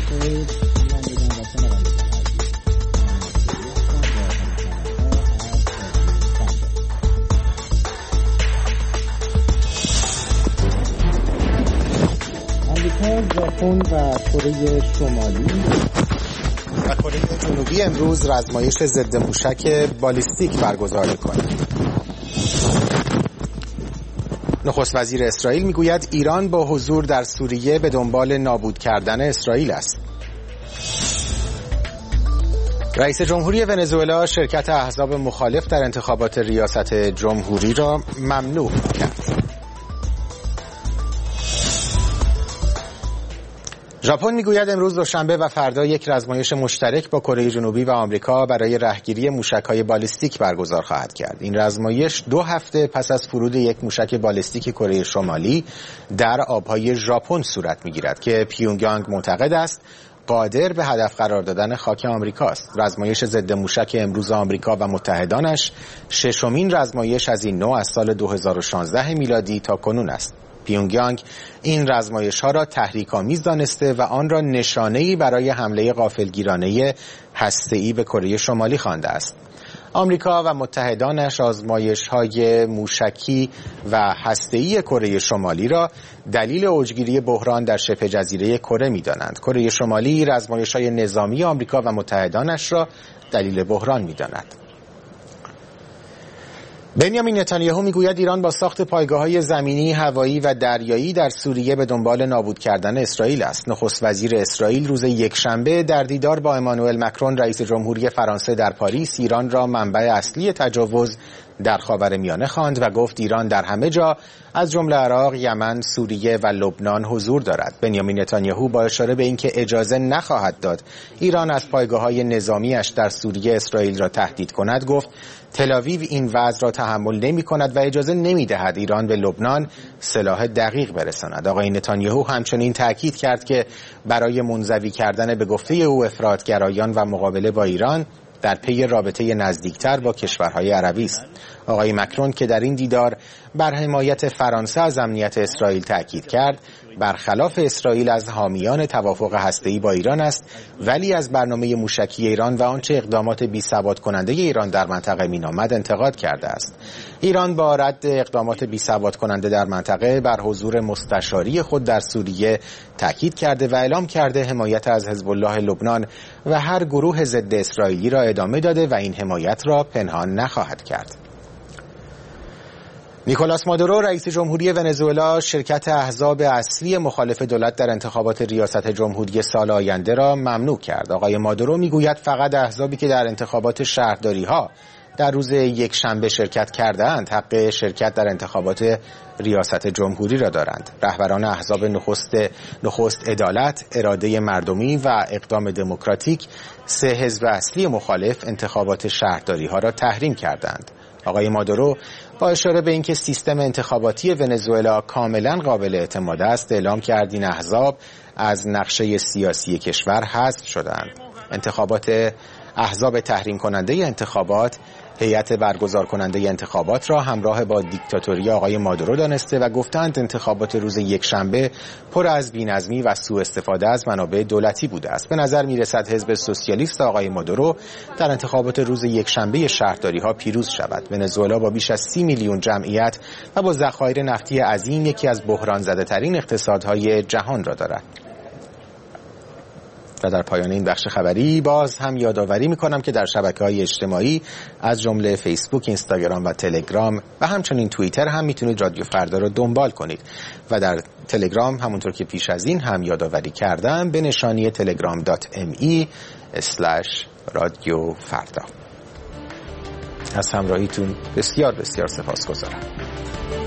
ژاپن و کره شمالی و کره جنوبی امروز رزمایش ضد موشک بالیستیک برگزار می‌کنند. نخست وزیر اسرائیل میگوید ایران با حضور در سوریه به دنبال نابود کردن اسرائیل است. رئیس جمهوری ونزوئلا شرکت احزاب مخالف در انتخابات ریاست جمهوری را ممنوع کرد. ژاپن میگوید امروز دوشنبه و فردا یک رزمایش مشترک با کره جنوبی و آمریکا برای رهگیری موشک‌های بالیستیک برگزار خواهد کرد. این رزمایش 2 هفته پس از فرود یک موشک بالیستیک کره شمالی در آبهای ژاپن صورت میگیرد که پیونگیانگ معتقد است قادر به هدف قرار دادن خاک آمریکاست. رزمایش ضد موشک امروز آمریکا و متحدانش ششمین رزمایش از این نوع از سال 2016 میلادی تا کنون است. پیونگیانگ این رزمایش‌ها را تحریک‌آمیز دانسته و آن را نشانه‌ای برای حمله غافلگیرانه هسته‌ای به کره شمالی خوانده است. آمریکا و متحدانش آزمایش‌های موشکی و هسته‌ای کره شمالی را دلیل اوجگیری بحران در شبه جزیره کره می‌دانند. کره شمالی رزمایش‌های نظامی آمریکا و متحدانش را دلیل بحران می‌داند. بنیامین نتانیاهو میگوید ایران با ساخت پایگاه‌های زمینی، هوایی و دریایی در سوریه به دنبال نابود کردن اسرائیل است. نخست وزیر اسرائیل روز یکشنبه در دیدار با امانوئل مکرون رئیس جمهوری فرانسه در پاریس ایران را منبع اصلی تجاوز در خاورمیانه خواند و گفت ایران در همه جا از جمله عراق، یمن، سوریه و لبنان حضور دارد. بنیامین نتانیاهو با اشاره به اینکه اجازه نخواهد داد ایران از پایگاه‌های نظامیش در سوریه اسرائیل را تهدید کند گفت تل‌آویو این وضع را تحمل نمی‌کند و اجازه نمی‌دهد ایران به لبنان سلاح دقیق برساند. آقای نتانیاهو همچنین تاکید کرد که برای منزوی کردن به گفته او افراط‌گرایان و مقابله با ایران در پی رابطه نزدیکتر با کشورهای عربی است. آقای مکرون که در این دیدار بر حمایت فرانسه از امنیت اسرائیل تاکید کرد، برخلاف اسرائیل از حامیان توافق هسته‌ای با ایران است، ولی از برنامه موشکی ایران و آنچه اقدامات بی‌ثبات کننده ایران در منطقه مینامد انتقاد کرده است. ایران با رد اقدامات بی‌ثبات کننده در منطقه بر حضور مستشاری خود در سوریه تاکید کرده و اعلام کرده حمایت از حزب الله لبنان و هر گروه ضد اسرائیلی را ادامه داده و این حمایت را پنهان نخواهد کرد. نیکولاس مادورو رئیس جمهوری ونزوئلا شرکت احزاب اصلی مخالف دولت در انتخابات ریاست جمهوری سال آینده را ممنوع کرد. آقای مادورو میگوید فقط احزابی که در انتخابات شهرداری‌ها در روز یکشنبه شرکت کردند حق شرکت در انتخابات ریاست جمهوری را دارند. رهبران احزاب نخست عدالت، اراده مردمی و اقدام دموکراتیک 3 حزب اصلی مخالف انتخابات شهرداری‌ها را تحریم کردند. آقای مادورو با اشاره به اینکه سیستم انتخاباتی ونزوئلا کاملا قابل اعتماد است اعلام کرد این احزاب از نقشه سیاسی کشور حذف شدند. انتخابات احزاب تحریم کننده انتخابات هیئت برگزار کننده انتخابات را همراه با دیکتاتوری آقای مادورو دانسته و گفتند انتخابات روز یکشنبه پر از بی‌نظمی و سوء استفاده از منابع دولتی بوده است. به نظر می‌رسد حزب سوسیالیست آقای مادورو در انتخابات روز یکشنبه شهرداری‌ها پیروز شود. ونزوئلا با بیش از 30 میلیون جمعیت و با ذخایر نفتی عظیم یکی از بحران زده‌ترین اقتصادهای جهان را دارد. و در پایان این بخش خبری باز هم یادآوری می‌کنم که در شبکه‌های اجتماعی از جمله فیسبوک، اینستاگرام و تلگرام و همچنین توییتر هم میتونید رادیو فردا رو دنبال کنید و در تلگرام همونطور که پیش از این هم یادآوری کردم به نشانی telegram.me/رادیو فردا. از همراهیتون بسیار بسیار سپاسگزارم.